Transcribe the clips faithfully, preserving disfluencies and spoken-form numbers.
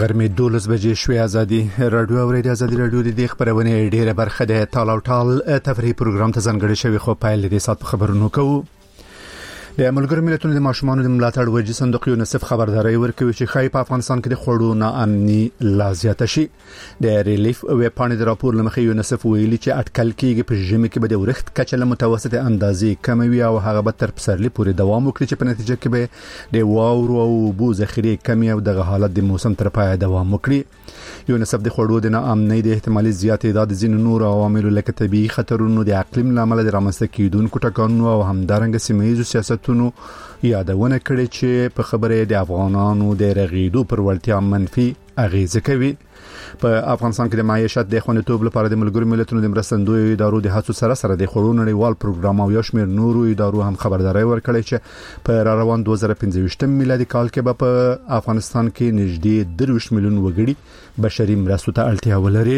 غرمې دولس بجې شوې. ازادي رادیو او ریډیو ازادي رادیو د خبرونه ډیره برخه ده ټال او ټال تفریحي پروګرام ته ځانګړی شوی خو پایل دې سات خبرونو کوو. د ملګرو ملتونو د ماشومانو د ملاتړ وجې صندوق یونیسف خبرداري ورکوي چې خای په افغانستان کې د خوړو ناامني لا زیاته شي. د ریلیف ویب پاڼې د راپور لمخې یونیسف ویلي چې اټکل کېږي په ژمي کې به د ورښت کچه له متوسطه اندازې کم وي او هغه به تر پسرلي پورې دوام وکړي چې په نتیجه کې به د واورو او بو ذخیره کمی او د حالت د موسم تر پایه دوام وکړي. یونیسف د خوړو د ناامنۍ د احتمالي زیات تعداد ځین نور عوامل لکه طبيعي خطرونو د اقلیم لامل د رامنځته کېدونکو ټکانونو او همدارنګه سیمه‌ییزو سیاستونو یادونه کړې چې په خبره د افغانانو د رغیدو پر ولټیا منفي اغیزه کوي. په افغانستان کې د معیشت د خوندیتوب لپاره د ملګرو ملتونو د مرستندوی ادارو د هڅو سره سره د خوړو نړیوال پروګرام او یو شمېر نورو ادارو هم خبرداري ورکړې چې په را روان دوه زره پنځه میلادي کال کې به په افغانستان کې نږدې درویشت میلیون وګړي بشري مرستو ته اړتیا ولري.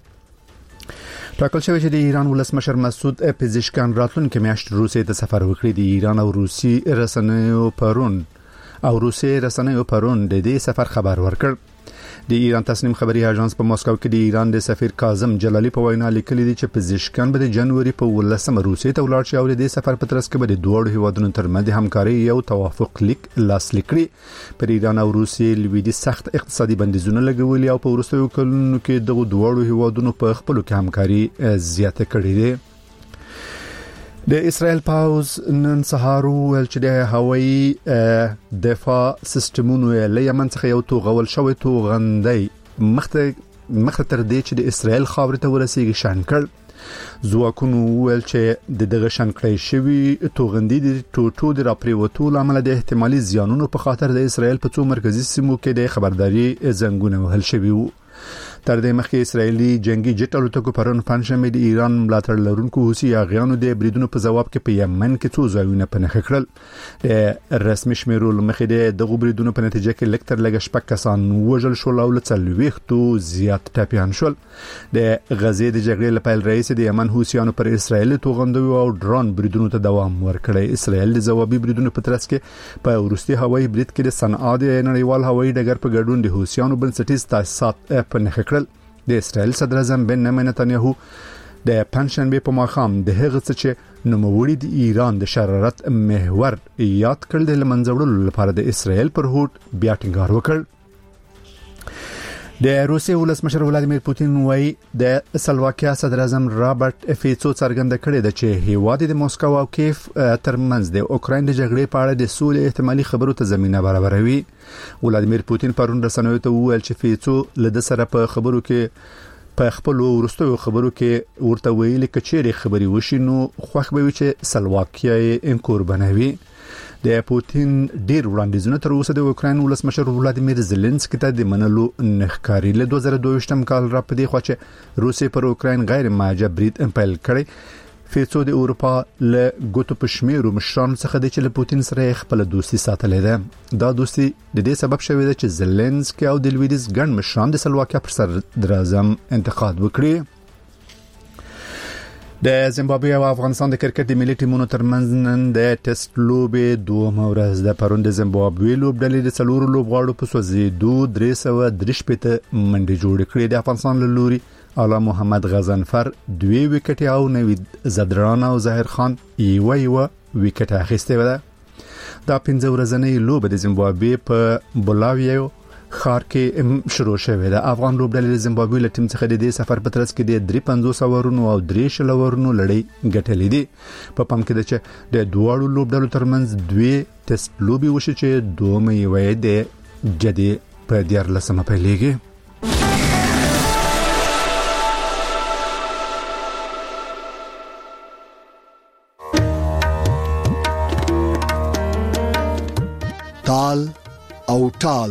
ټاکل شوی چې د ایران ولسمشر مسعود پزشکان راتلونکي میاشت روسیې ته سفر وکړي. د ایران او روسي رسنیو پرون او روسي رسنیو پرون د دې سفر خبر ورکړ. د ایران تصنیم خبري اژانس په مسکو کې د ایران د سفیر کاظم جلالی په وینا لیکلي دي چې پزشکان به د جنوري په ولسمه روسیې ته ولاړ شي او د دې سفر په ترڅ کې به د دوه هیوادونو ترمنځ همکاري یو توافق لیک لاسلیک کړي. پر ایران او روسیې لویدي سخت اقتصادي بندیزونه لګولي او په وروستیو کلونو کې دغه دوه هیوادونو په خپل کې همکاري زیاته کړې ده. د اسرائیل پاوز نن سهار ول چې د هوایي دفاع سیستمونو له یمن څخه یو توغول شوی توغندۍ مخته مخته تر دې چې د اسرائیل خاورې ته ورسیږي شان کړ. ځواکونو ول چې د دغه شان کړی شوی توغندۍ د ټوټو د راپریوتو لامل د احتمالي زیانونو په خاطر د اسرائیل په څو مرکزی سیمو کې د خبرداري زنګونه وهل شوی وو. تر دې مخکې اسرایلی جنگي جټ الوتکو پرون پنځمه د ایران ملاتړ لرونکو حوثي اغیانو د بریدونو په جواب کې په یمن کې څو ځایونه پنهخ کړل. د رسمي شمیرو لمخې د دغه بریدونو په نتیجه کې لکتر لګ شپږ کسان وژل شول او لڅلويختو زیات ټاپیان شول. د غزې د جګړې لپاره رئیس د یمن حوثیانو پر اسرایل توغندوی او ډرون بریدونو ته دوام ورکړی. اسرایل د جوابي بریدونو په ترڅ کې په ورستي هوایي برید کې د صنعا د نړیوال هوایي ډګر په ګډون د حوثیانو بنسټیز تاسیسات پنهخ کړل. د اسرائیل صدر اعظم بنیامین نتنیاهو د پنځشنبه په ماښام د هغه څه چې نوموړي د ایران د شرارت محور یاد کړل د لمنځوړلو لپاره د اسرائیل پر هوټ بیا ټینګار وکړ. د روسیې ولسمشر ولادیمیر پوتین وايي د سلواکیا صدر اعظم رابرټ فیڅو څرګنده کړې ده چې هیواد د موسکو او کیف ترمنځ د اوکراین د جګړې په اړه د سولې احتمالي خبرو ته زمينه برابروي. ولادیمیر پوتین پرون رسنیو ته وویل چې فیڅو له د سره په خبرو کې په خپل ورستیو خبرو کې ورته ویلي کچېری خبري وشي نو خوښ به وي چې سلواکیا یې انکور بنوي. د پوتین ډیر وړاندیزونه تر اوسه د اوکراین ولسمشر ولادیمیر زيلنسکي ته د منلو نخکاری له دوه زره دوه کال را پدې خو چې روسي پر اوکراین غیر معجب برید امپل کړي. فیڅو د اروپا له ګوتو پښمیرو مشران څخه د چل پوتین سره خپل دوستي ساتلې ده. دا دوستي د دې سبب شوی دی چې زيلنسکي او د لویدیز ګڼ مشران د سلواکیا پر صدر اعظم انتقاد وکړي. د زیمبابوې او افغانستان د کرکټ د ملي ټیمونو ترمنځ نن د ټیسټ لوبې دوه ورځ د پرون د زیمبابوې لوبډلې د څلورو لوبغاړو په سوځېدو درې سوه درې شپېته منډې جوړې کړې. د افغانستان له لوري اعلی محمد غزنفر دوی وکټ او نوید زدران او ظاهر خان یو یو وکټ اخیسته و. دا پنځه ورځې لوبه د زیمبابوې په بولاویو خار کې شروع شوه. د افغان لوبډلې د زیمبابوې له ټیم څخه د دې سفر په ترڅ کې د درې پنځوس اورونو او درې شل اورونو لړۍ ګټلې دي. په پام کې ده چې د دوه لوبډلو ترمنځ دوی ټیسټ لوبي وشي چې دوه مې د جدي په دیارلسمه پیلېږي. تال او ټال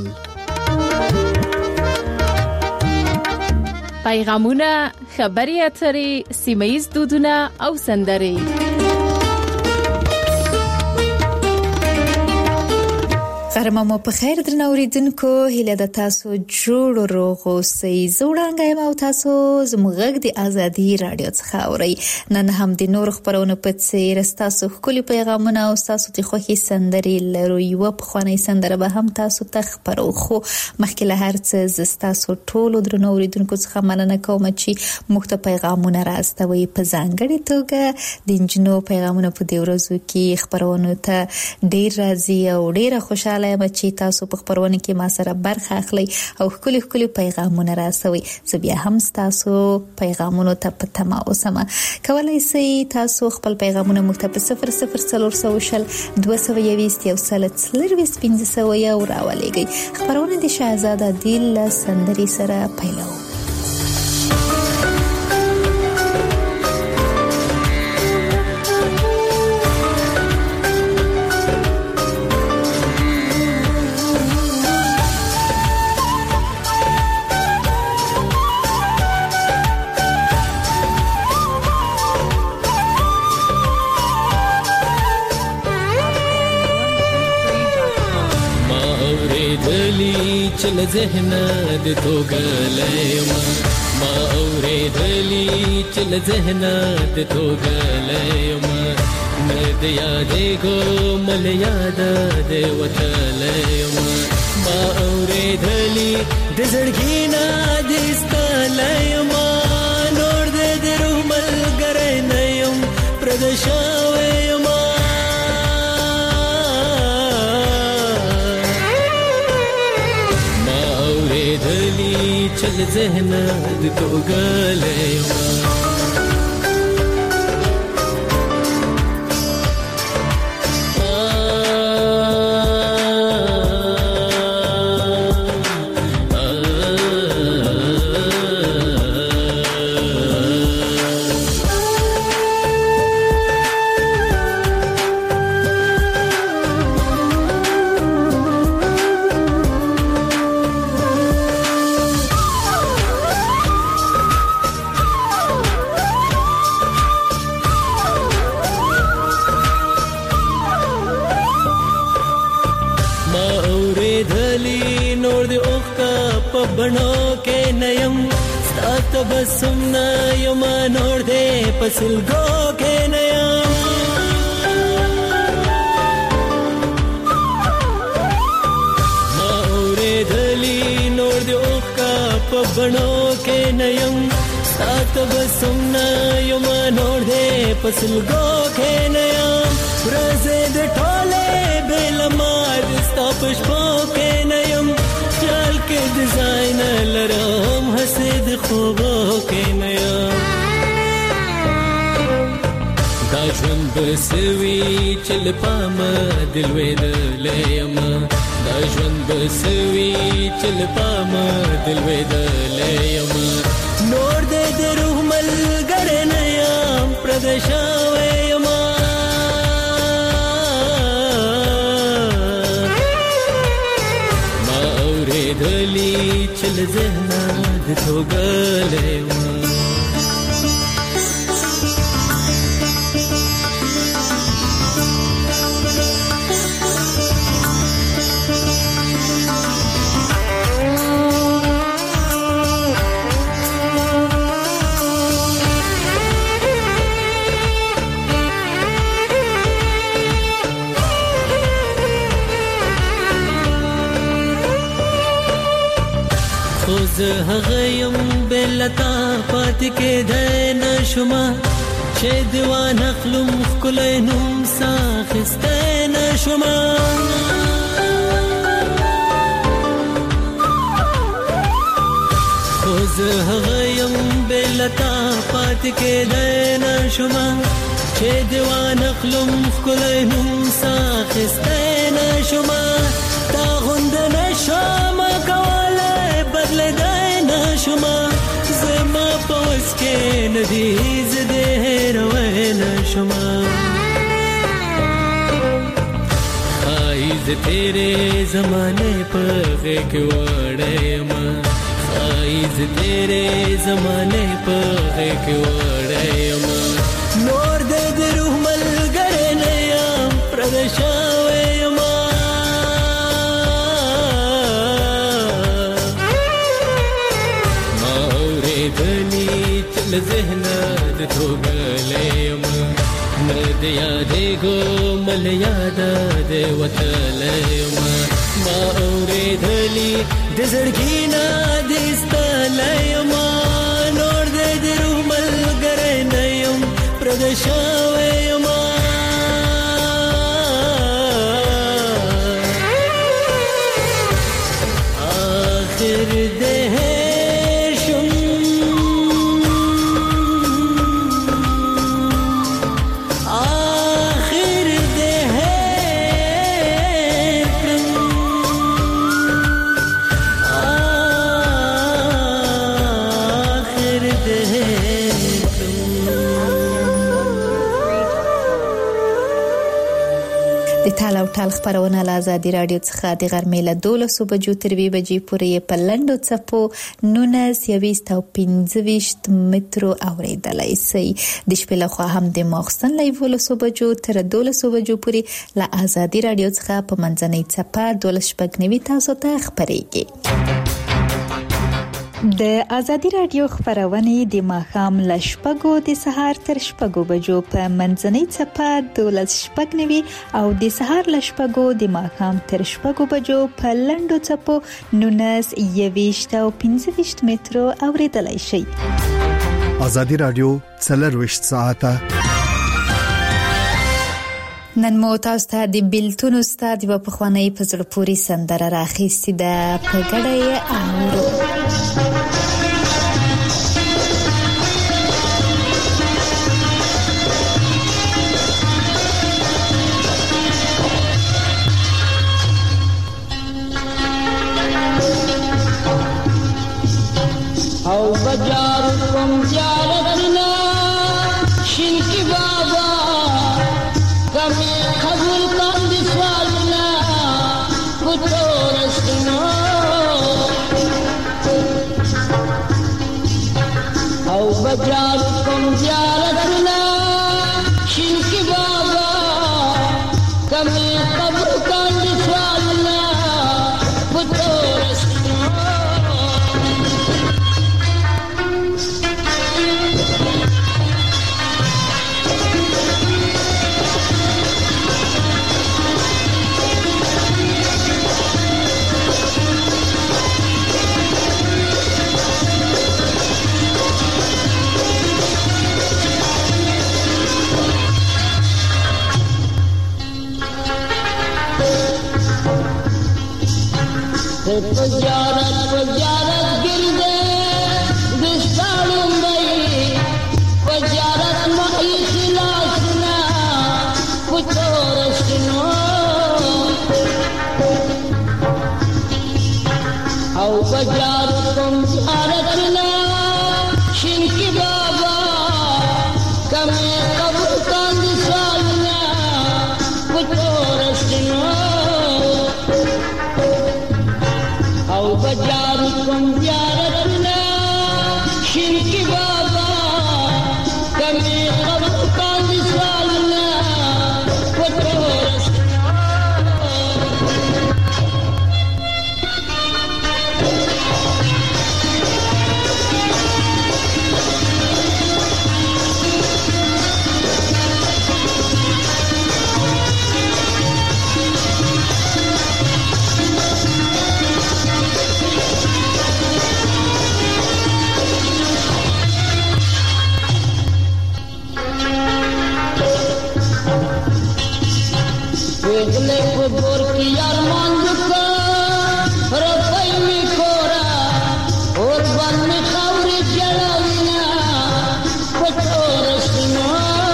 پیغامونه، خبري اترې، سیمه‌ییز دودونه او سندرې. محترم مو په خیر درنوریدونکو هیله د تاسو جوړ روغ اوسئ زوړانګای مو تاسو زموږ د ازادي رادیو څخه اورئ نن هم د نور خبرونه په څیر تاسو خولي پیغامونه او تاسو د خوخي سندري لرو یو په خواني سندره به هم تاسو ته خبرو خو مخکې له هر څه تاسو ټول درنوریدونکو څخه مننه کوم چې موږ ته پیغامونه راستوي په ځانګړي توګه د انجنو پیغامونه په دې ورځو کې خبرونه ته ډیر راځي او ډیر خوشاله یم چې تاسو په خبرونه کې ما سره برخه اخلي او خولي خولي پیغامونه راځوي زه بیا هم تاسو پیغامونه ته په تمه اوسم کولای شئ تاسو خپل پیغامونه موږ ته په صفر صفر څلور سوشل دوه سوه یوویشت یو سل څلرویشت پنځه سوه یو راولېږئ خبرونه د شهزاده دل سندري سره پیلو چل ذهن د توګلېم ما اورېدلې چل ذهن د توګلېم مې د یادې کو مل یاد د وتلېم ما اورېدلې د زړګي نه د استلېم نور د روح ملګری نه یم پردشاوې ما چل ذهن د توګلېم بڼو کې نیم ستات بسم نه یم نور دې پسلګو کې نیم ما اورېدلې نور دې اوښکا په بڼو کې نیم ستات بسم نه یم نور دې پسلګو کې نیم ورځې د ټولې بل مار ستا پښپو کې نیم خیال کې ډیزاین لرم حسد خوبو کې نیم دا ژوند بسوي چل پام دل وېدلېم دا ژوند بسوي چل پام دل وېدلېم نور دې د روح ملګری نه یم پردشاوې ما دلی چل ذهن د توګلېم زه هغه يم بلتا پات کې د نشما چې دیوان خپلم خلای نوم ساخسته نشما خو زه هغه يم بلتا پات کې د نشما چې دیوان خپلم خلای نوم ساخسته نشما تا غوند نشما کوله بدل دای نشما زما پوس کې ندی زده روي نشما خایز تیرے زمانے پر غیق وڑے ما خایز تیرے زمانے پر غیق وڑے ما نور دے دروح ملگر نیم پردشاوے ما ل ذهن د توګلېم نه د یادېږو مل یاد د وتلېم ما اورېدلي د زړګي نه دې ستلېم نور دې د روح ملګری نه یم پردی شوی یم آخر دې ټال او ټال خبرونه له آزادي رادیو څخه د غرمې له دولسو بجو تر وی بجې پورې په لندو چپو نونس یويست او پنځه مترو اوریدلای شي د شپې له خوا هم د ماخستن له ولسو بجو تر دولسو بجو پورې له آزادي رادیو څخه په منځنۍ چپه دولس شپږ تاسو ته خبرېږي د آزادي رادیو خبرونه د ماښام له شپږو د سهار تر شپږو بجو په منځنۍ چپه دولس شپږ او د سهار له شپږو د ماښام تر شپږو بجو په لندو چپو نونس یويست او پنځه مترو اوریدلای شي آزادي رادیو څلرويشت ساعته نن مو تاسو ته د بیلتون استاد په خوانی په زړه پوری سندره راخېستې ده په ګډه اورو او بجار کوم زیارتنا شینکی بابا کمی قبول کن دی سوالنا کتو رسنا او بجار کوم زیارتنا شینکی بابا کمی قبول کن دی سوالنا کتو رسنا Pajarat pajarat girde distalum bai pajarat ma ikhlasna putorasno au pajarat tum aratna shinki baba kame kabul kan distalna putorasno بجار کوم زیارتنا شینکی بابا کمی قبل کاندی سوالنا وطورسنا Vegle ko bor ki arman duka rabai mi kora aur ban mi khawri jalawna patorasna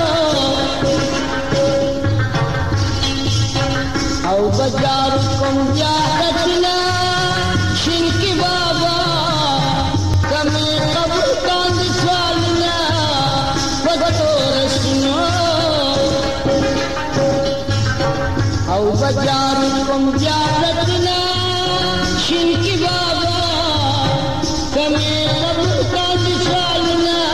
au bajar kum jaratna shinki baba kami qabul kan swalna patorasna او بجار کوم زیارتنا شینکی بابا کمی قبول کن سوالنا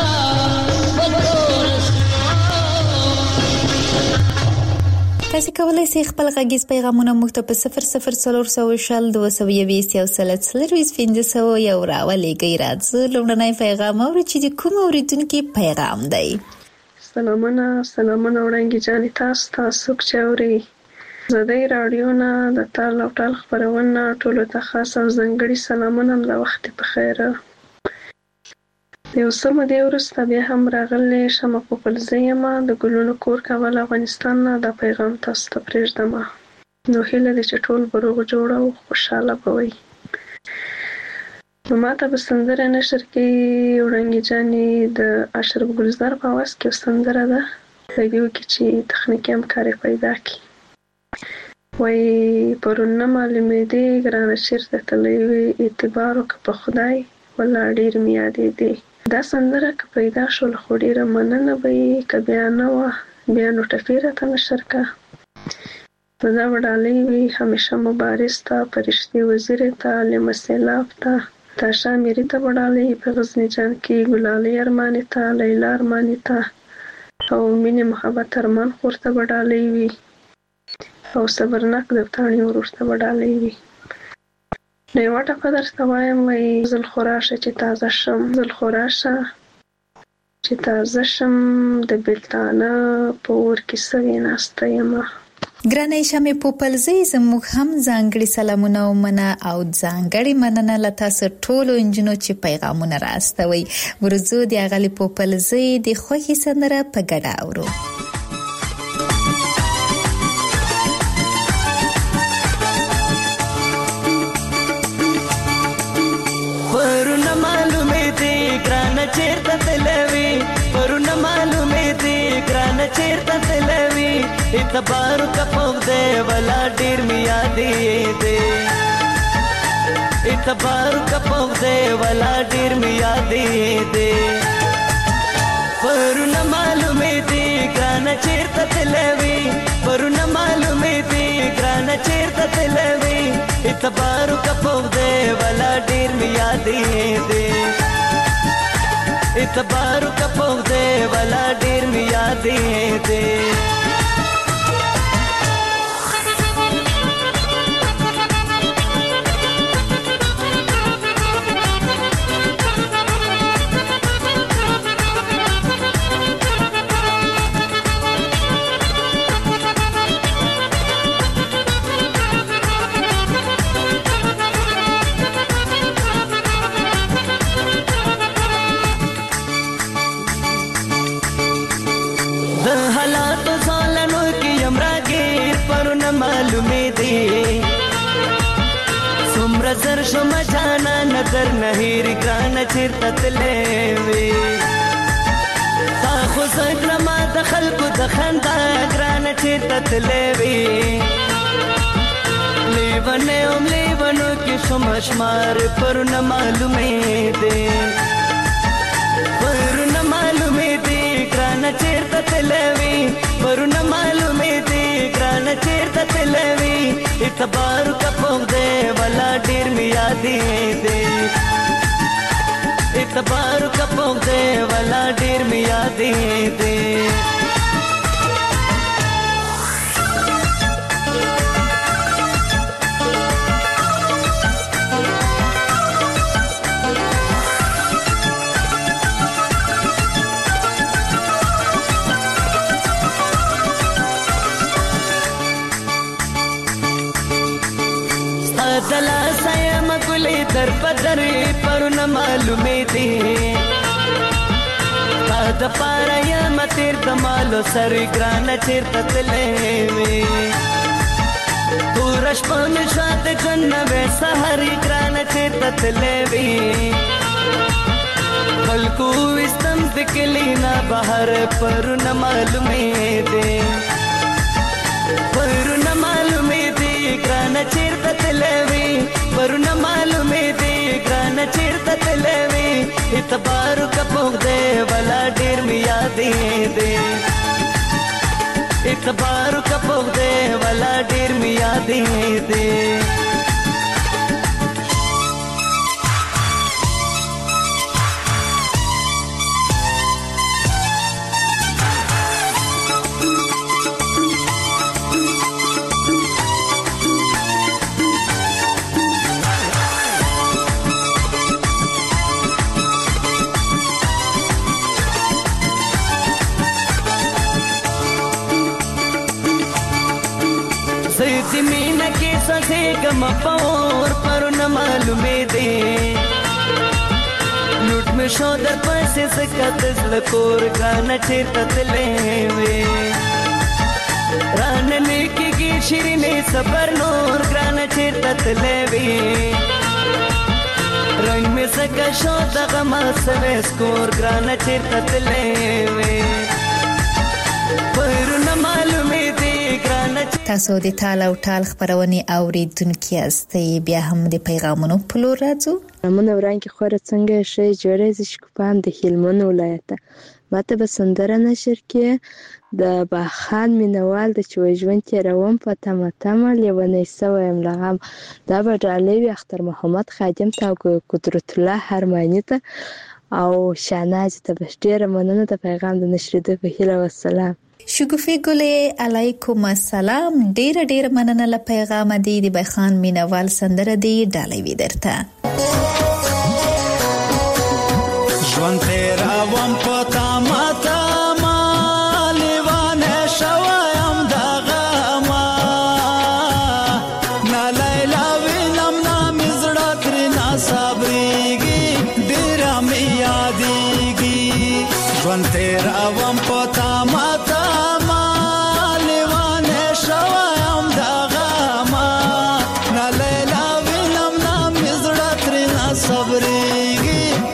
تاسو کولای شئ خپل غږیز پیغامونه موږ ته په صفر صفر څلور سوه شل دوه سوه یویشت یو سل څلرویشت پنځه سوه یو راولېږئ. راځو لومړنی پیغام اورو چې د کوم اوریدونکي پیغام دی. سلامونه سلامونه وړاندې جانې تاسو تاسو چې اوري زدهی رادیو نه د تال او ټال خپرونه ټولو ته خاص او ځانګړي سلامونه د وخت په خیر. یو څه مودې وروسته بیا هم راغلی شمه پوپلزی یم د ګلونو کور کابل افغانستان نه دا پیغام تاسو ته پرېږدم. نو هیله ده چې ټول به روغ جوړ او خوشحاله به وئ. نو ماته به سندره نشر کې وړانګې جانې د اشرف ګلزار په اواز کې یو سندره ده په دې کې چې تخنیکي همکاري پیدا کړي. وایي پرون نه معلومېدې ګرانه چېرته تللی وې اعتبار وکړه په خدای ولا ډېر مې یادېدې. دا سندره که پیدا شول خو ډېره مننه به یې که بیا نه وه بیا نو ټپې راته نشر کړه. نو دا به ډالۍ وي همیشه مبارز ته فرشتې وزیرې ته لمه سیلاب ته تاشا میري ته به ډالۍ په غزني جان کې ګلالۍ ارمانې ته لیلا ارمانې ته او مینې محبت ارمان خور ته به ډالۍ وي او صبرناک دفتاڼي ورور ته به ډالۍ وي. نو یوه ټپه درته وایم وایي زل خو راشه چې تازه شم زل خو راشه چې تازه شم د بېلتانه په اور کې سوې ناسته یمه. ګرانه شمې پوپلزی زموږ هم ځانګړي سلامونه ومنه او ځانګړي مننه له تاسو ټولو انجونو چې پیغامونه راستوئ. ورځو د اغلې پوپلزی د خوښې سندره په ګډه اورو. چیرته تلوي پرونه معلومې دي ګرانه چیرته تلوي اعتبار کپو دې ولا ډېر مې یادې دي اعتبار کپو دې ولا ډېر مې یادې دي پرونه معلومې دي ګرانه چیرته تلوي پرونه معلومې دي ګرانه چیرته تلوي اعتبار کپو دې ولا ډېر مې یادې دي اعتبار کپو دے والا ډیر می یادې دے. زر شم جانا نظر نهیر ګرانه چیرته تللی وې تا خو زکړه ما د خلکو د خندا ګرانه چیرته تللی وې لیونی هم لیونو کې شم شمار پرونه معلومې دي پرونه معلومې دي ګرانه چیرته تللی وې پرونه معلومې دي ګرانه چیرته تللی وې اعتبار کپو دے والا ډیر می یادې دے اعتبار کپو دے والا ډیر می یادې دے. دلا سایم ګلې در بدر پرونه معلومې دي تا د پاره یم تیر د مالو سر ګرانه چیرته تللی وې تور شپه مې شوه د ژوند نوې سهار ګرانه چیرته تللی وې خلکو ویستم د کلي نه بهر پرونه معلومې دي پرونه معلومې دي ګرانه چیرته تللی وې پرونه معلومې دي ګرانه چیرته تللی وې اعتبار کپو دې والا ډېر مې یادې دي اعتبار کپو دې والا ډېر مې یادې دي. دې مینه کې سزېږم په اور پرونه معلومې دي لوټ مې شو در پسې ځکه د زړه کور ګرانه چېرته تللی وې رانه نه کېږي شیرینې صبر نور ګرانه چېرته تللی وې رنګ مې ځکه شو دغه ما سوی سکور ګرانه چېرته تللی وې پرونه معلومې دي ګرانه. تاسو د تال او ټال خبرونه اوریدونکو یاستئ. بیا هم د پیغامونو په لور راځو. من ورانګي خوره څنګه شي جوړې ز شکوپان د هلمند ولایت ماته به سندره نشر کې د باخان مینوال د چويژوند تیروم په تمه تمه لیونی سویم لغم دا به ډالوي اختر محمد خادم تا قدرت الله هرمانی ته او شاناز ته بشډیره مننه د پیغام د نشریدو په هیله والسلام. شګوفي ګلې علیکم السلام. ډیر ډیر مننه له پیغام دی د بخان مینوال سندره دی ډالوي درته ژوند تیرا وم پتا ماتا ما لیوانه شوایم دغه ما نا لیلا وینم نا مزړه ترنا صبرېږي ډېر مې یادېږي ژوند تیرا وم پتا ماتا ما لیوانه شوایم دغه ما نا لیلا وینم نا مزړه ترنا صبرېږي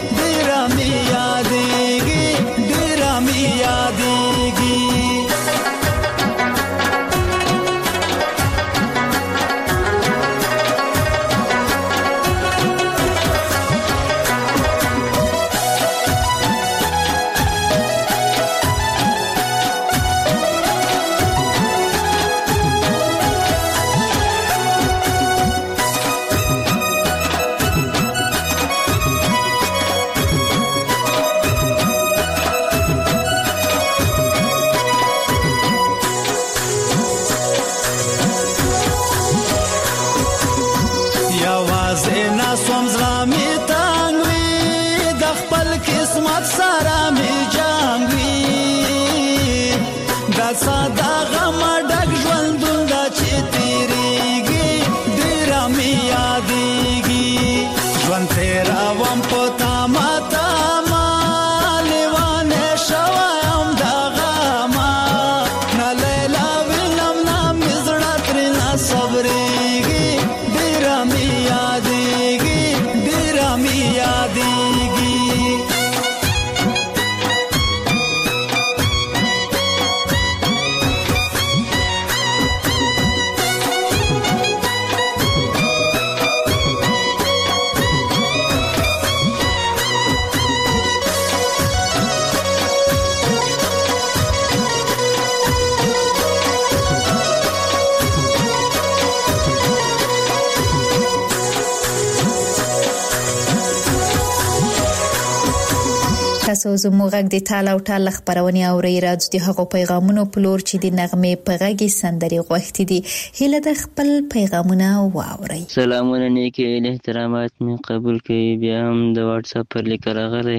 تاسو زموږ غږ د تال او ټال خبرونه اوري راځي د هغو پیغامونو په لور چې د نغمه په غږی سندري غوښتي دي هله د خپل پیغامونه واوري. سلامونه نیکی احترامات می قبول کړئ. بیا هم د واتس اپ پر لیک راغلی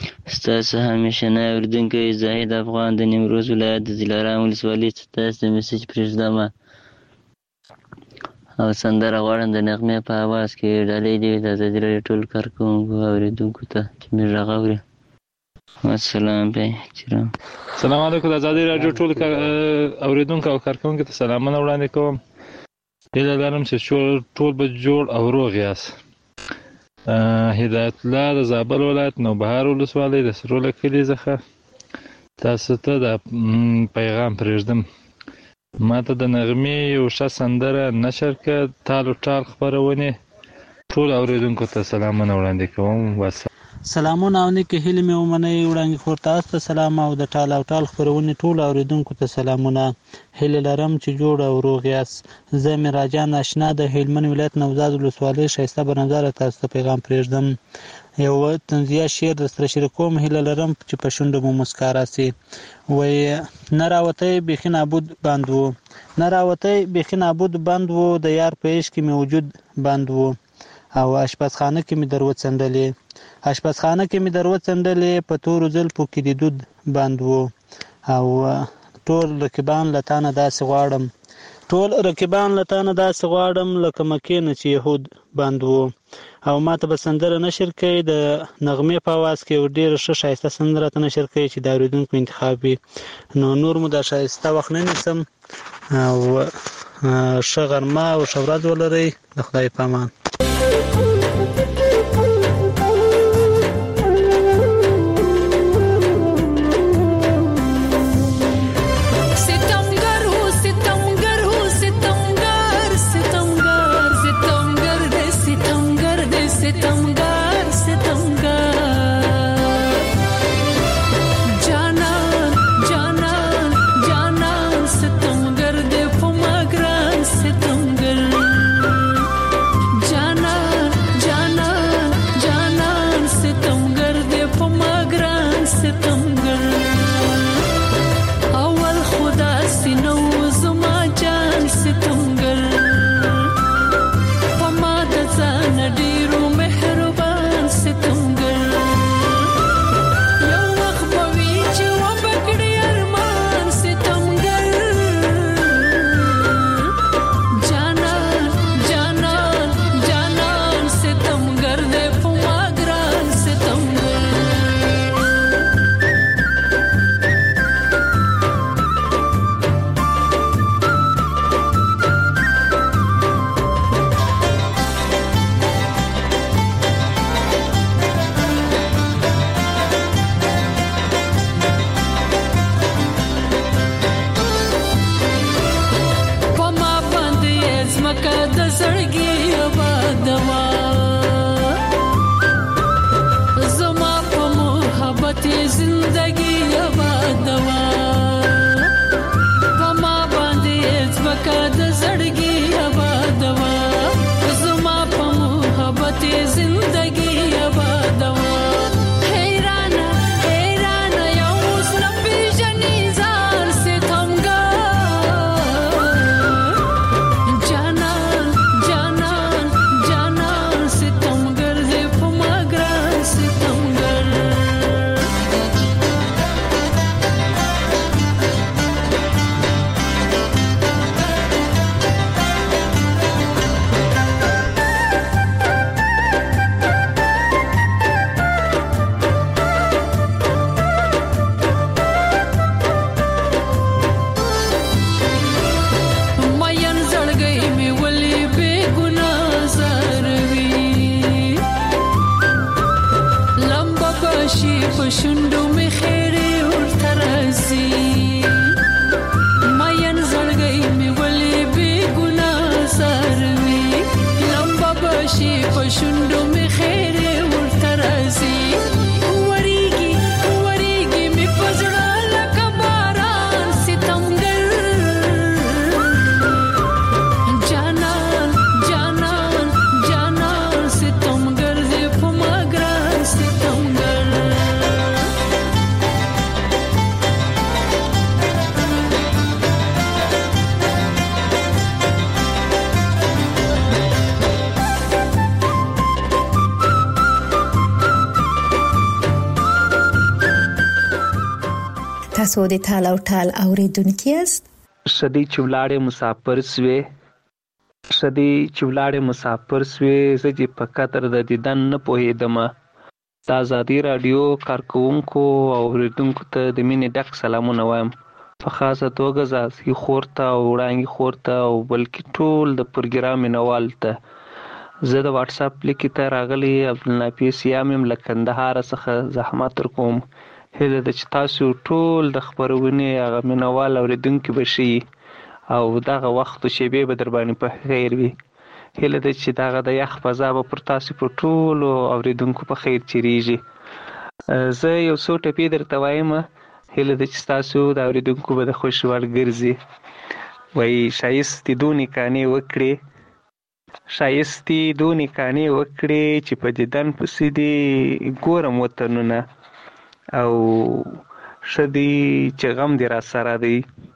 ستاسو همیشه نه اوریدونکو زاهد افغان د نیمروز ولایت د دلارام ولسوالۍ څخه د میسج پرېږدم او سندره غواړم د نغمه په आवाज کې ډالۍ دی د زړه ټول کارکونکو اوریدونکو ته چې می راغوري. السلام علیکم. سلام علیکم. د ازادي رادیو ټول اوریدونکو او کارکونکو ته سلامونه وړاندې کوم. هیله لرم چې ټول به جوړ او روغ یاست. هدایت الله د زابل ولایت نوبهار ولسوالۍ د سروله کلي څخه تاسو ته د پیغام پرېږدم. ماته د نغمې یو ښه سندره نشر کړه. تال او ټال خپرونه ټول اوریدونکو ته سلامونه وړاندې کوم. واسه سلامونه او نیکه هیله مې ومنئ. وړاندې خور تاسو ته سلام او د ټال او ټال خپرونې ټول اوریدونکو ته سلامونه. هیله لرم چې جوړ او روغ یاست. زه مراجان آشنا د هلمند ولایت نوزاد ولسوالۍ ښایسته بنظر تاسو ته پیغام پرېږدم. یو تنزیه شعر درسره شریکوم. هیله لرم چې په شونډو مو مسکا راسي. وایي نه راوتی بیخي نابود بند و نه راوتی بیخي نابود بند و د یار په عشق کې مې وجود بند و او اشپزخانه کې مې در وڅنډلې اشپزخانه کې مې در وڅنډلې په تورو زلفو کې د دود بند و او ټول رقیبان له تا نه داسې غواړم ټول رقیبان له تا نه داسې غواړم لکه مکې نه چې یهود بند وو. او ما ته به سندره نشر کوي د نغمې په اواز کې یو ډېره ښه ښایسته سندره ته نشر کوي چې د اورېدونکو انتخاب وي. نو نور مو دا ښایسته وخت نه نیسم او ښه غرمه او ښه ورځ ولرئ. د خدای په امان. تاسو د تال او ټال اوریدونکي یاست. شدی چولاړې مسافر سوې شدی چولاړې مسافر سوې زه په قطر د دیدن نه پوهېدم. د ازادي راډیو کارکوونکو او اوریدونکو ته د مینې ډک سلامونه وایم. په خاصه توګه زاسي خور ته او وړانګې خور ته او بلکې ټول د پروګرام مینوال ته. زه د واتس اپ لیکې ته راغلی عبدالنافع سیام یم له کندهار څخه زحمت ورکوم. هیله ده چې تاسو ټول د خپرونې هغه مینوال اورېدونکي به شئ او دغه وخت او شیبې به در باندې په خیر وي. هیله ده چې دغه د یخ فضا به پر تاسو په ټولو اورېدونکو په خیر چیرېږي. زه یو څو ټپې درته وایم، هیله ده چې تاسو د اورېدونکو به د خوښې وړ ګرځي. وایي ښایستې دونې کانې وکړې ښایستې دونې کانې وکړې چې په دیدن پسې دې ګورم وطنونه او ښه دی چې غم دې را سره دی.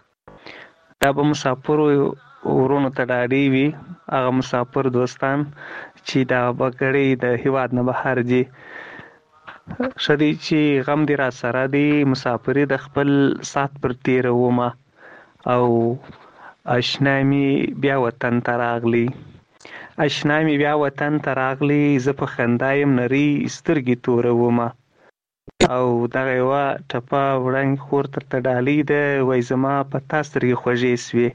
دا به مسافرو ورونو ته ډاډې وي، هغه مسافر دوستان چې دا بګړۍ د هیواد نه بهر دي. ښه دی چې غم دې را سره دی، مسافري د خپل سات پر تېرومه او آشنا می بیا وطن ته راغلی آشنا می بیا وطن ته راغلی زه په خندا یم نرۍ سترګې تورومه او دغه یوه ټپه وړنګ خور درته ډالۍ ده. وایي زما په تا سترګې خوږې سوې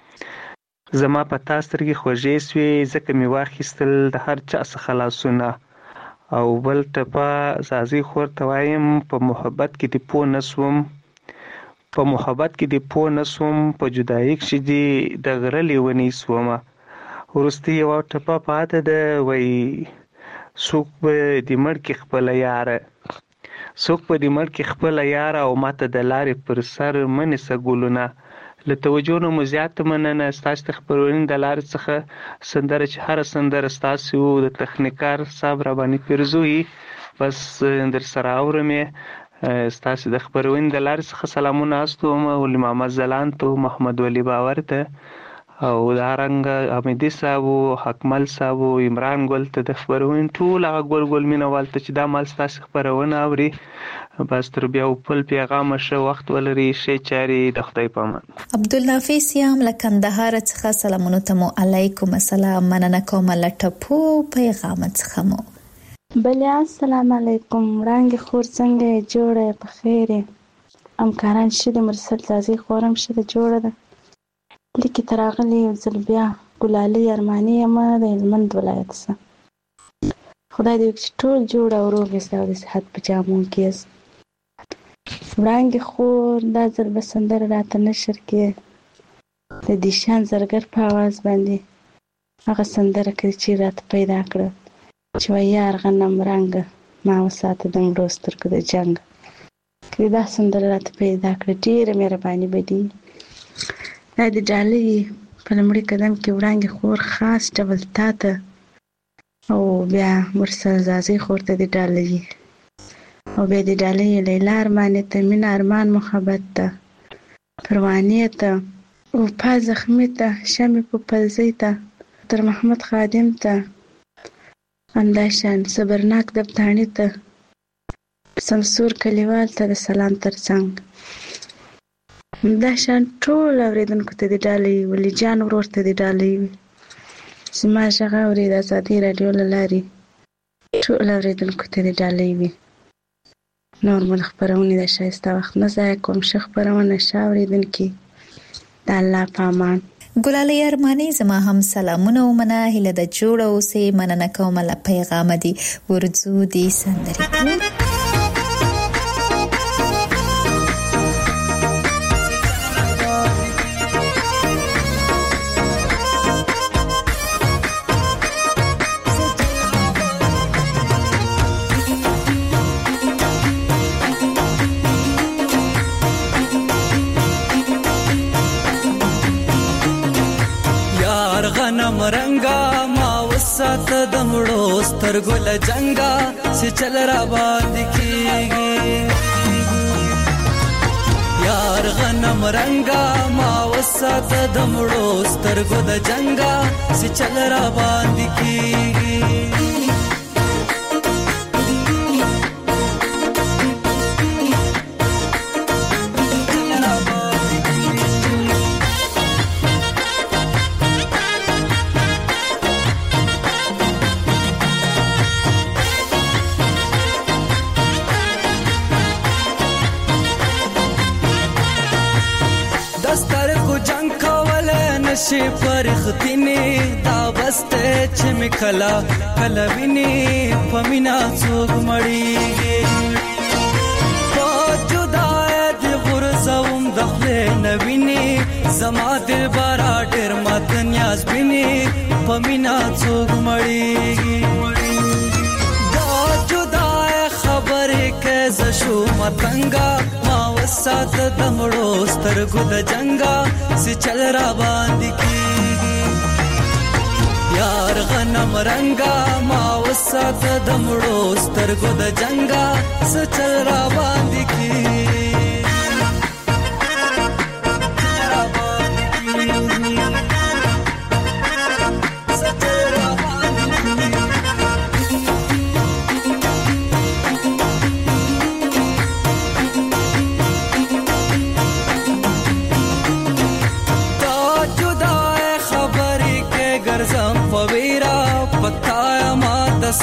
زما په تا سترګې خوږې سوې ځکه مې واخیستل د هر چا څخه لاسونه. او بل ټپه زازۍ خور ته وایم په محبت کې دې پوه نه سوم په محبت کې دې پوه نه سوم په جدایي کښې دې د غره لیونۍ سومه. وروستۍ یوه ټپه پاته ده. وایي څوک به دې مړ کړي خپله یاره څوک به دې مړ کړي خپله یاره او ماته د لارې پر سر مه نیسه ګلونه. له توجه نه مو زیاته مننه. ستاسو د خپرونې د لارې څخه سندره چې هره سندره ستاسو د تخنیکار صاحب راباندې پیرزوي بس در سره اورم یې. ستاسو د خپرونې د لارې څخه سلامونه استوم ولي محمد ځلاند ته محمد ولی باور ته او دارنګه حمیدي صاحب حکمل صاحب عمران ګل ته د خپرونې ټول هغه ګل ګل مینوال ته چې دا مال ستاسو خپرونه اوري بس تر بیا بل پیغامه ښه وخت ولري ښې چارې د خدای په امان. عبدالنافع سیام له کندهار څخه سلامونه ته مو علیکم السلام مننه کوم له ټپو پیغام څخه مو. بله السلام علیکم وړانګې خور څنګه یې جوړه یې په خیر یې همکاران ښه دي مرسل زازۍ خور هم ښه ده جوړه ده. لیکې ته راغلې یو ځل بیا ګلالۍ ارماني یم د هلمند ولایت څخه. خدای دې وکړي چې ټول جوړ او روغ یاست او د صحت په جامو کې یاست. وړانګې خور دا ځل به سندره راته نشر کې د دیشان زرګر په اواز باندې هغه سندره کړي چې راته پیدا کړه چې وایي یار غنم رنګه ما وساته د مړو سترګو د جنګ. کړي دا سندره راته پیدا کړه ډېره مهرباني به دي. دا د ډالۍ په لومړي قدم کې وړانګې خور خاص ډول تا ته او بیا مرسل زازۍ خور ته د ډالۍ او بیا د ډالۍ لیلا ارماني ته مینه ارمان محبت ته پروانې ته وفا زخمي ته شمې په پلزۍ ته تر محمد خادم ته همداشان صبرناک دبتاڼي ته سمسور کلیوال ته د سلام ترڅنګ همداشان ټول اورېدونکو ته د ډالۍ ولی جان ورور ته د ډالۍ وي. زما غږ اوري د ازادي راډیو له لارې ټول اورېدونکو ته د ډالۍ وي. نور مو د خپرونې د ښایسته وخت نه ضایع کوم. ښه خپرونه ښه اورېدونکي د الله په امان. ګلالۍ ارماني زما هم سلامونه ومنه هیله د جوړه اوسې مننه کوم له پیغام دي ورځو دي سندري. رنگا ما وسات د مړو سترګو له جنگا چې چل را باندې کیږي یار غنم رنگا ما وسات د مړو سترګو د جنگا چې چل را باندې کیږي شي پرختینه دا بسته چې مکلا کلا ویني پمینا څوک مړیږي په جدای د غرزوم دخله نویني زما دل بارا ډېر مات نیاز بیني پمینا څوک مړیږي دا جدای خبره کې زشو متنګا ما وسات د مړو سترګو د جنگا سي چل را باندې کیږي یار غنم رنگا ما وسات د مړو سترګو د جنگا سي چل را باندې کیږي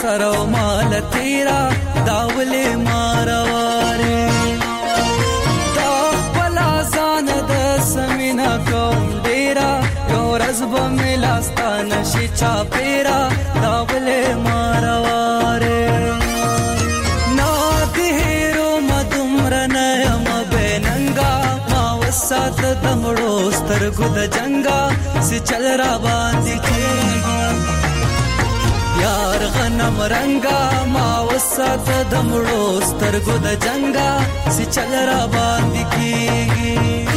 سره مال تیرا داولې مارواره دا خپل ځان د سمینا کوم ډیرا یو ورځ به مې لاستانه شي چا پیرا داولې مارواره نا دې هیرو مدمر نه یم بیننګا ما وسات د مړو سترګو د جنګا سي چل را باندې کېږي یار غنم رنگا ما وسات د مړو سترګو د جنگا سي چل را باندې کېږي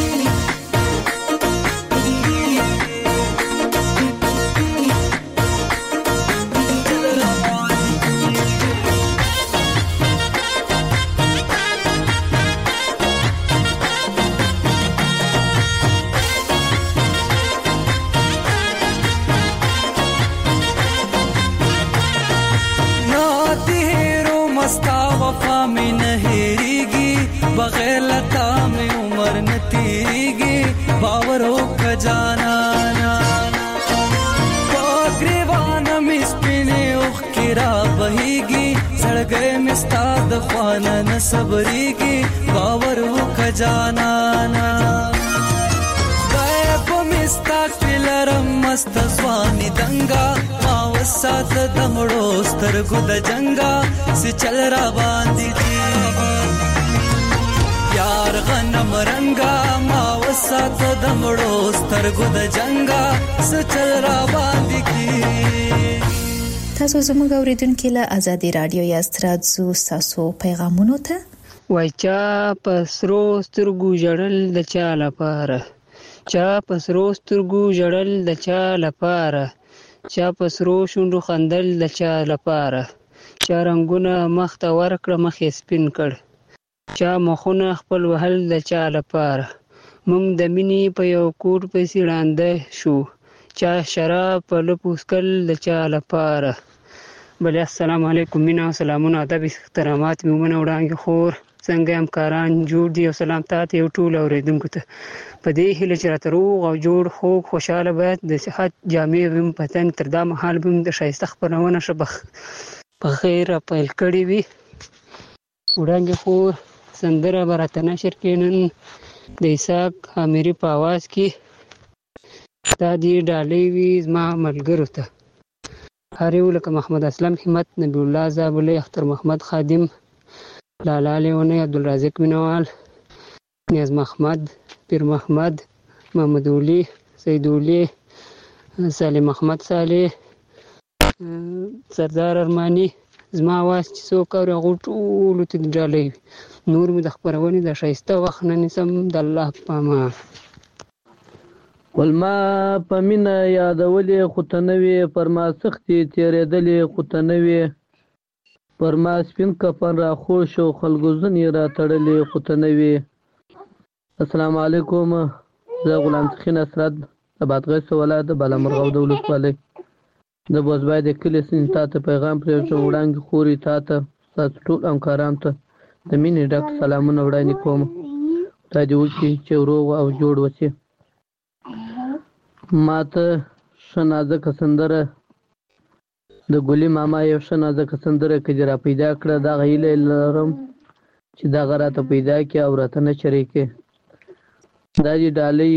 बगैर लता में उम्र न तीगी बावरों का जाना ग्रीवान मिसपिने उखिरा बहीगी सड़ गए मिस्ताद ख्वाना न सबरीगी बावरों का जाना गायब मिस्ता किलरम मस्त स्वानी दंगा मावसात दमड़ो स्तरगुद जंगा से चल रा बांधी यार غنم رنگا ما وسات د مړو سترګو د جنگا سچل را باندې کی تاسو زموږ اوریدونکو له ازادي رادیو یا ستراتزو تاسو پیغامونو ته وای چا پسرو سترګو جړل د چا لپاره چا پسرو سترګو جړل د چا لپاره چا پسرو شوندو خندل د چا لپاره چا رنگونه مخ ته ورکړه مخې سپین کړ چا مخونه خپل وهل د چا لپاره مونږ د مینې په یو کور پسې ړانده شو چا شراب په لپوسکل د چا لپاره بل السلام علیکم مینا سلامونه ادب احترامات میمونه وړاندې خور څنګه همکاران جوړ دي او سلام تاسو یو ټول اوریدونکو ته په دې هیله چې راته روغ او جوړ خو خوشاله باید د صحت جامع ویم پتن تر دا مهال بم د شایسته خبرونه شبخ په خیر پیل کړی وي وړاندې خور سندره برات نشر کینن د اساق اميري په आवाज کې تا دې ډالۍ وي زما ملګرو ته هریو لکه محمد اسلم همت نبی الله زابلې اختر محمد خادم لالا لیونه عبدالرازق مینوال نیاز محمد پیر محمد محمد ولی سید ولی سالم محمد صالح سردار ارمانی زما واس چې څوک اور غوټولو ته ډالۍ نور مې د خبرونې د شایسته وخت نه نسم د الله پاما ولما پمینه یادولې خطنوي پرما سختي تیرېدلې خطنوي پرما سپین کفن را خوش او خلګوزن را تړلې خطنوي السلام علیکم زه غلام تخین اسرد ابادغه ولایت بالامرغه دولت والي د بوزبای د کلی سین تاسو پیغام پرې وړاندې خوري تاسو تاسو ټول همکاران ته د مینې ډاک سلامونه وړاندې کوم ته دې وکړي چې روغ او جوړ وسی ماته شنازه کسندره د ګلی ماما یو شنازه کسندره کې را پیدا کړه دا غیله لرم چې دا غراته پیدا کې او راته نه شریکه دا دې ډالۍ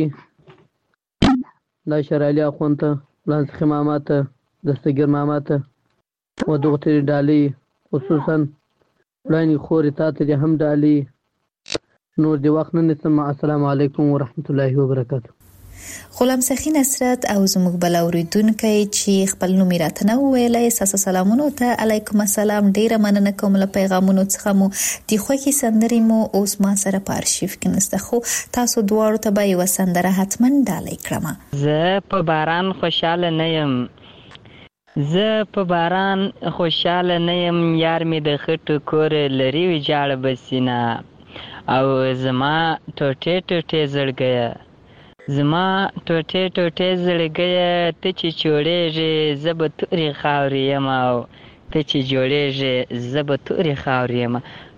دا شرالي اخونته لانس خماماته دستګر ماماته و دغه ډالۍ خصوصا وړاندې خوري تاسو دې هم ډالۍ نور دی وخت نه نسم السلام علیکم ورحمت الله وبرکاته غلام سخی نصرت او زموږ بل اوریدونکو چې خپل نوم راته نه ویلای اساس سلامونه ته علیکم السلام ډیره مننه کوم له پیغامونو څخه مو د خوښي سندري مو اوس ما سره په ارشیف کې نسته خو تاسو دواړو ته به یو سندره حتما ډالۍ کړم زه په باران خوشاله نه یم زه په باران خوشاله نه یم یار می د خټو کور لري وجاړ بسینا او زما ټوټه ټوټه زړګیا زما ټوټه ټوټه زړګیا ته چې چوړېږي زبتوري خاوري یم او ته چې جوړېږي زبتوري خاوري یم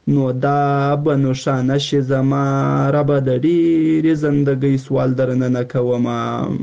نو دا به نوښانه شي زما ربه د ډېرې زندګۍ سوال درنه نه کومه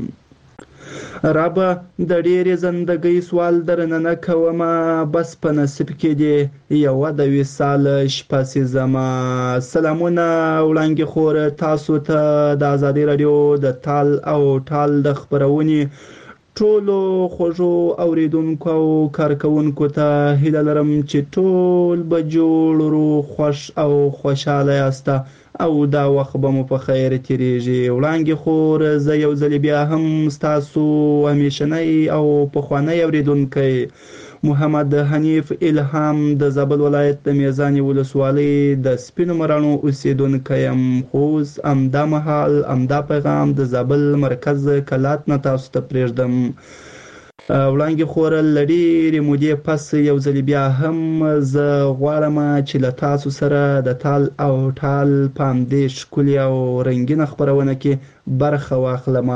ربه د ډېرې زندګۍ سوال درنه نه کومه بس په نصیب کې دې یوه د وصال شپه سي زما. سلامونه وړانګې خور تاسو ته د ازادي راډیو د تال او ټال د خپرونې ټولو خوږو اوریدونکو او کارکوونکو ته هیله لرم چې ټول به جوړ روغ خوښ او خوشحاله یاسته او دا وخت به مو په خیر تیریږي. وړانګې خور زه یو ځل بیا هم ستاسو همیشنی او پخوانی اوریدونکی محمد حنیف الهام د زابل ولایت د میزانې ولسوالۍ د سپینو مراڼو اوسیدونکی یم. خو اوس همدا مهال همدا پیغام د زابل مرکز کلات نه تاسو ته پرېږدم. وړانګې خور له ډېرې مودې پس یو ځل بیا هم زه غواړم چې له تاسو سره د تال او ټال په همدې ښکلې او رنګینه خپرونه کې برخه واخلم.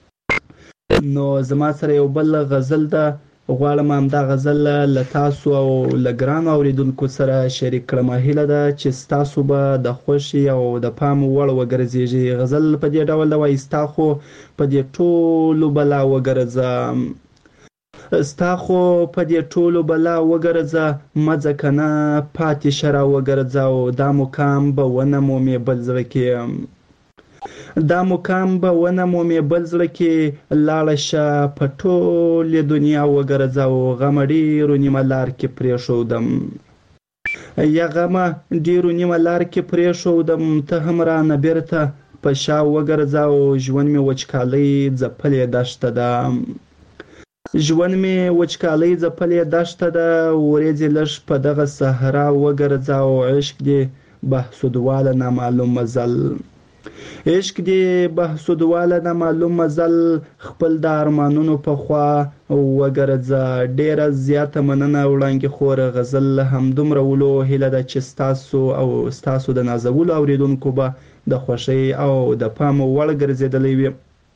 نو زما سره یو بل غزل ده، غواړم همدا غزل له تاسو او له ګرانو اوریدونکو سره شریک کړم. هیله ده چې ستاسو به د خوښې او د پام وړ وګرځېږي. غزل په دې ډول ده وایي: ستا خو په دې ټولو بلا وګرځه ستا خو په دې ټولو بلا وګرځه مه ځه کنه پاتې شه را وګرځه او دا مقام به ونه مومې بل زړه کې دا مقام به ونه مومې بل زړه کې لاړه شه په ټولې دنیا وګرځه او غمه ډېرو نیمه لار کې پرېښودم یا غمه ډېرو نیمه لار کې پرېښودم ته هم رانه بېرته په شا وګرځه او ژوند مې وچکالۍ ځپلې دښته ده ژوند مې وچکالۍ ځپلې دښته ده ورېځې لږ په دغه صحرا وګرځه او عشق دې بهسودواله نامعلوم مزل عشق دې بهسودواله نامعلوم مزل خپل د ارمانونو په خوا وګرځه. ډېره زیاته مننه وړانګې خور. غزل همدومره ولو. هیله ده چې ستاسو او ستاسو د نازولو اوریدونکو به د خوښۍ او د پام وړ ګرځېدلی وي.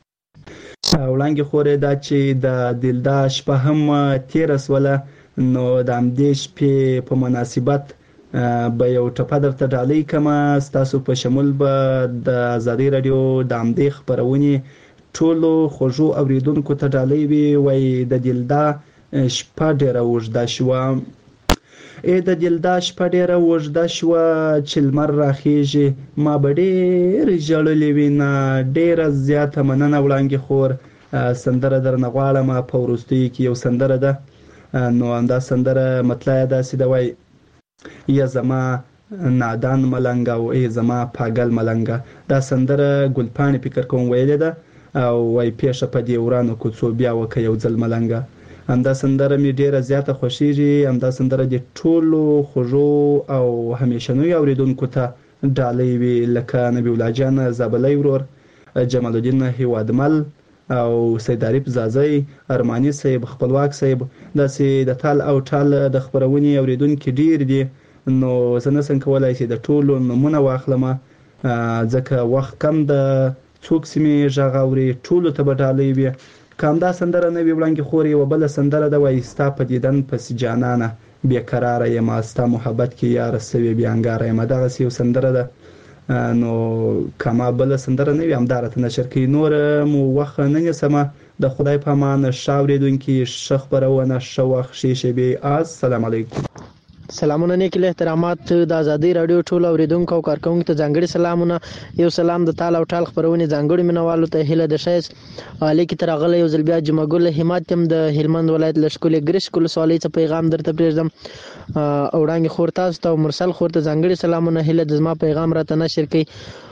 وړانګې خورې دا چې د دلدا شپه هم تېره سوله، نو د همدې شپې په مناسبت به یو ټپه درته ډالۍ کړمه. ستاسو په شمول به د ازادۍ راډیو د همدې خپرونې ټولو خوږو اوریدونکو ته ډالۍ وي. وایي: د دلدا شپه ډېره اوږده شوه ای د دلدا شپه ډېره اوږده شوه چې لمر راخیږي ما به ډېر ژړلې وینه. ډېره زیاته مننه وړانګې خور. سندره درنه غواړم. په وروستیو کې یو سندره ده، نو همدا سندره مطلع یې داسې ده، وایي: یا زما نادان ملنګ او ای زما پاگل ملنګ. دا سندره ګلپاڼې فکر کوم ویلې ده او وایي: پیښه په دې ورانو کوڅو بیا وکه یو ځل ملنګ. همدا سندره مې ډېره زیاته خوښیږي. همدا سندره د ټولو خوږو او همیشنیو اوریدونکو ته ډالۍ وي، لکه نبی الله جان زابلی ورور، جمال الدین هیوادمل او سید عارف زازی، ارماني صاحب، خپلواک صاحب. داسې د تال او ټال د خپرونې اوریدونکي ډېر دي، نو زه نشم کولی چې د ټولو نومونه واخلم ځکه وخت کم ده. څوک چې مې غږ اوري ټولو ته به ډالۍ وي. که همدا سندره نه وي وړانګې خور، یوه بله سندره ده، وایي: ستا په دیدن پسې جانانه بېقراره یم ستا محبت کې یاره سوې بېانګاره یم. دغسې یو سندره ده، نو که ما بله سندره نه وي همدا راته نشر کوي. نور مو وخت نه نیسم. د خدای په امان. ښه اورېدونکي، ښه خپرونه، ښه وخت، ښې شېبې. السلام علیکم. سلامونه، نیک احترامات د ازادۍ راډیو ټولو اوریدونکو او کارکوونکو ته ځانګړي سلامونه. یو سلام د تال او ټال خپرونې ځانګړي مینوالو ته هیله د ښایست عالی کې تر راغلی یو ځل بیا جمعه ګل همت یم د هلمند ولایت له ښکلې ګرشک ولسوالۍ څخه پیغام درته پرېږدم. وړانګې خور تاسو ته او مرسل خور ته ځانګړي سلامونه. هیله د زما پیغام راته نشر کوي.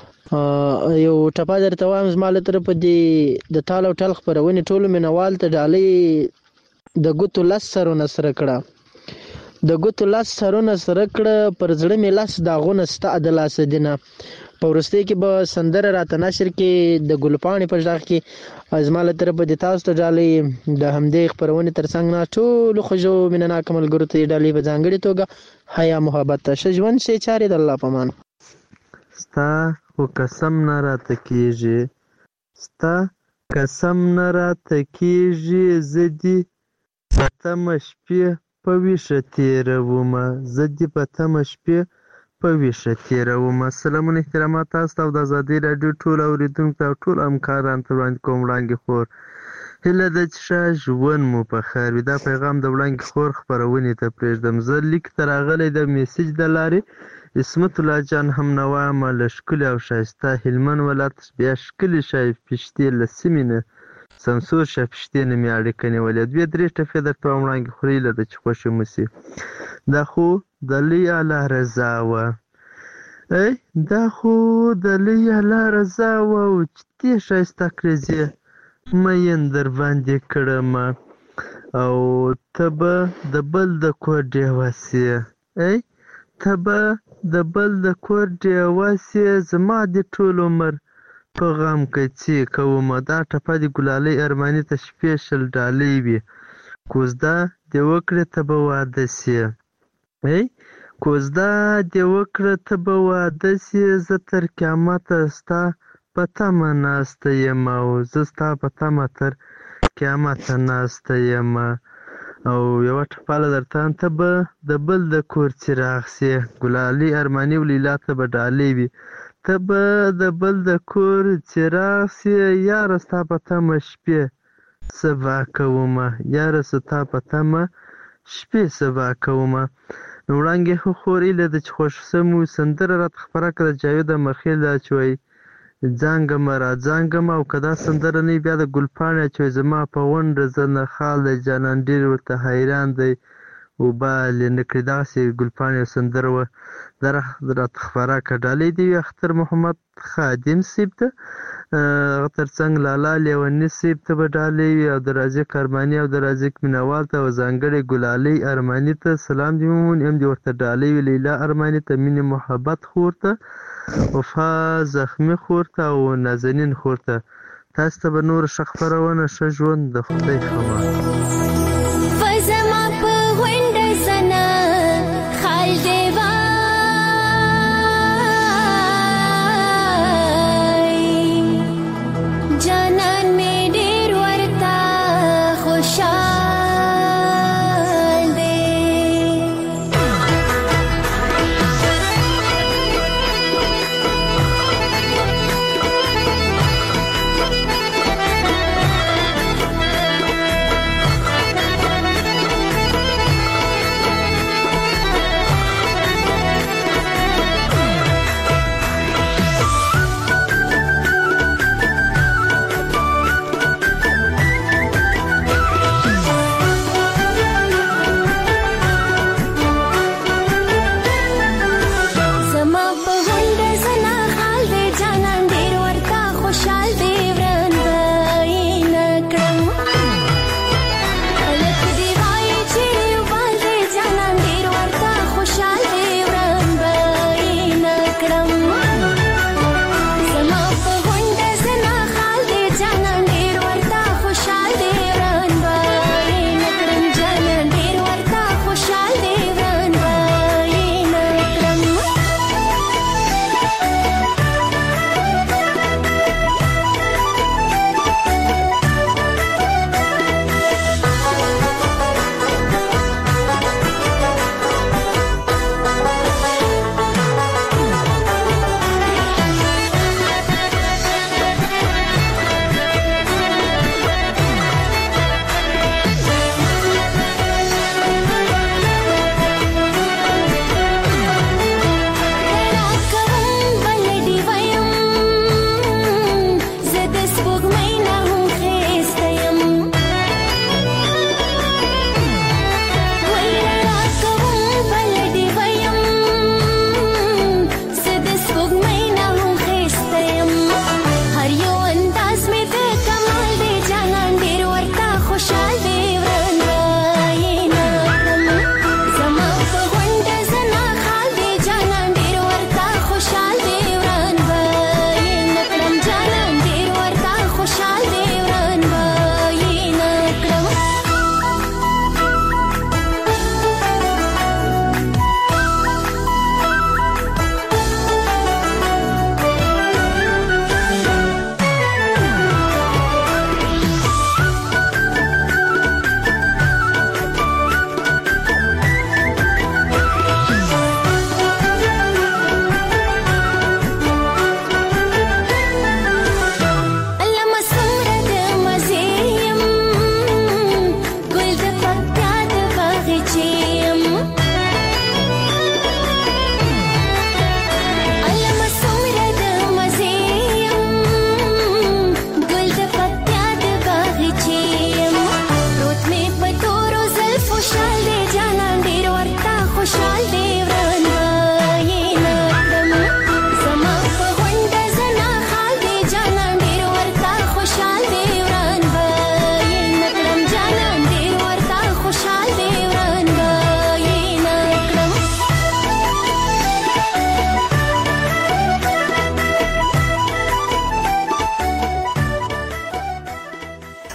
یو ټپه درته وایم زما له طرفه د تال او ټال خپرونې ټولو مینوال ته ډالۍ: د ګوتو لس سرونه سره کړه د ګوتو لس سرونه سره کړه پر زړه مې لس داغونه ستا د لاسه دینه. په وروستۍ کې به سندره راته نشر کې د ګلپاڼې په غږ کې زما له طرفه د تاسو ته ډالۍ. د همدې خپرونې تر څنګ نه ټولو خوږو مینهناکو ملګرو ته ډالۍ په ځانګړې توګه حیا محبت ته. ښه ژوند، ښې چارې، د الله په امان. ستا خو قسم نه راته کېږي ستا قسم نه راته کېږي زه دې په تمه شپې په ویښه تېرومه زه دې په تمه شپې په ویښه تېرومه. سلامونه احترامات تاسو ته او د ازادۍ راډیو ټول اورېدونکو ته او ټول همکارانو ته وړاندې کوم وړانګې خور. هیله ده چې ښه ژوند مو په خیر وي. دا پیغام د وړانګې خور خپرونې ته پرېږدم. زه لیک ته راغلی د میسج د لارې عصمت الله جان هم نه وایم له ښکلي او ښایسته هلمند ولایت بیا ښکلي شای پشتې له سیمې نه سمسور شاه پشتې نه مې اړیکه نیولې. دوې درې ټپې درته وایم وړانګې خور، هیله ده چې خوښې مو شي. دا خو د لوی الله رضا وه ای دا خو د لوی الله رضا وه او چې دې ښایسته کړزې مین در باندې کړمه او ته به د بل د کور ډېوه سې ای ته به د بل د کور ډېوه سې زما دې ټول عمر په غم کڅې کومه. دا ټپه د ګلالۍ ارماني ته سپېشل ډالۍ وي. کوزده دې وکړې ته به واده سې ای کوزده دې وکړه ته به واده سې زه تر قیامته ستا په تمه ناسته یم او زه ستا په تمه تر قیامته ناسته یم. او یوه ټپاله درته ته به د بل د کور څراغ سې. ګلالۍ ارماني او لیلا ته به ډالۍ وي. ته به د بل د کور څراغ سې یاره ستا په تمه شپې سبا کومه یاره ستا په تمه شپې سبا کومه. نو وړانګې خور هیله ده چې خوښ سم وي. سندره راته خپره کړه د جاوید مخیل دا چې وایي ځانګمه را ځانګمه او که دا سندره نه وي بیا د ګلپاڼې چې وایي زما په غونډه زه نه خال دی جانان ډېر ورته حیران دی وبال یې نه کړي. دغسې ګلپاڼې یو سندره وه دا راته خپره کړه. ډالۍ دې وي اختر محمد خادم صیب ته، هغه تر څنګ لالا لیوني صیب ته به ډالۍ وي او د رازق ارماني او د رازق مینوال ته او ځانګړې ګلالۍ ارماني ته سلام دې ومومي. هم دې ورته ډالۍ وي لیلا ارماني ته، مینې محبت خور ته، وفا زخمي خور ته او نازنین خور ته. تاسو ته به نوره ښه خپرونه ښه ژوند د خدای خبر.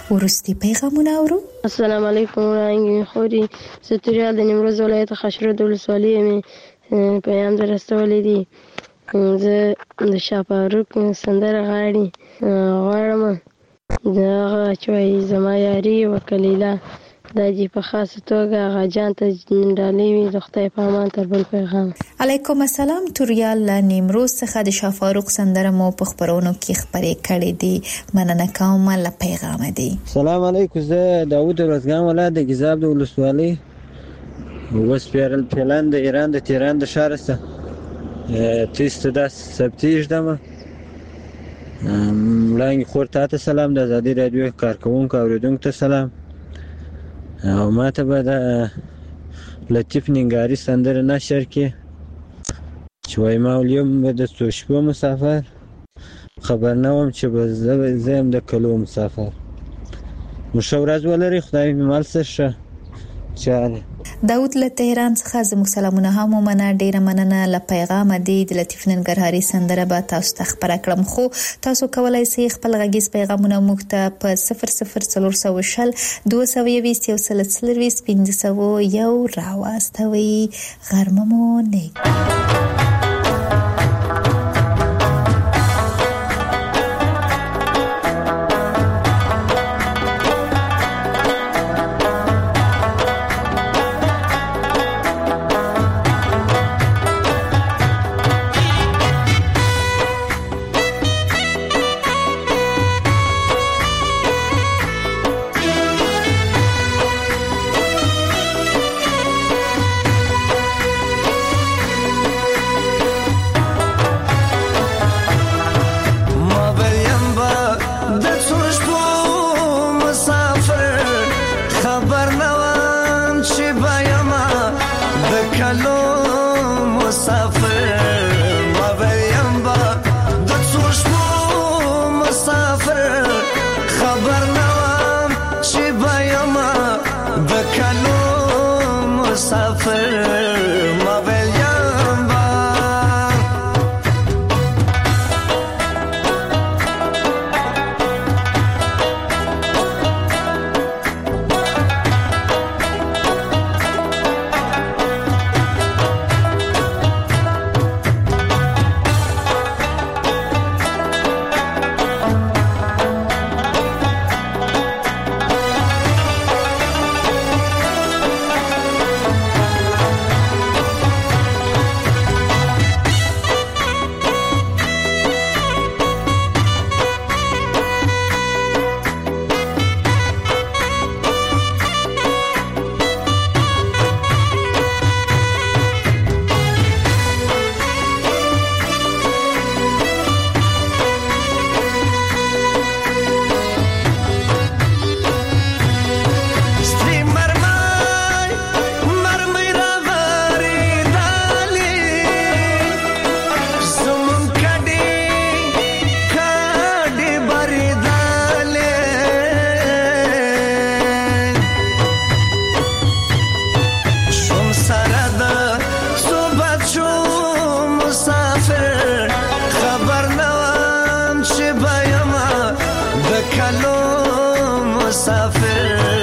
ورستي پیغامونه اورو. السلام علیکم وړاندې خوري ستوریال د نیمروز ولایت خشرود ولسوالۍ می پیغام درستولې دي. زه د شاپاروک سندره غاړي غواړم دغه چوي زما یاري وکلیلا د دې په خاصه توګه غاجان ته ډالې وي د خدای په امان تر بل پیغام. علیکم السلام. توریال له نیمروز څخه د شافاروق سندره مو په خبرونو کې خبرې کړې دي. مننه کوم له پیغام دی. السلام علیکم. زه داوود ورزګان ولایت د گیزاب د ولسوالۍ وسپیرل پلان د ایران د تهران د شهر څخه تیست د سبتیج دمه ملنګ خورته ته سلام. د آزادي رادیو کارکونکو اوریدونکو ته سلام. او ما ته به د لطیف ننګاري سندره نشر کې چې وایي ما اليوم به د څو شپو مسافر خبر نه وم چې به زه یم د کلو مسافر. مو ښه ورځ ولرئ. خدای مې مل څه ښه چاره. داود له تهران څخه زموږ سلامونه هم ومنه. ډیره مننه له پیغام دی. د لطیف ننګرهاري سندره به تاسو ته خبره کړم خو تاسو کولای شئ خپل غږیز پیغامونه موږ ته په صفر صفر څلور سوه شل دوه سوه یوویشت یو سل څلرویشت پنځه سوه یو راواستوئ. غرمه مو نیک. کلو مسافر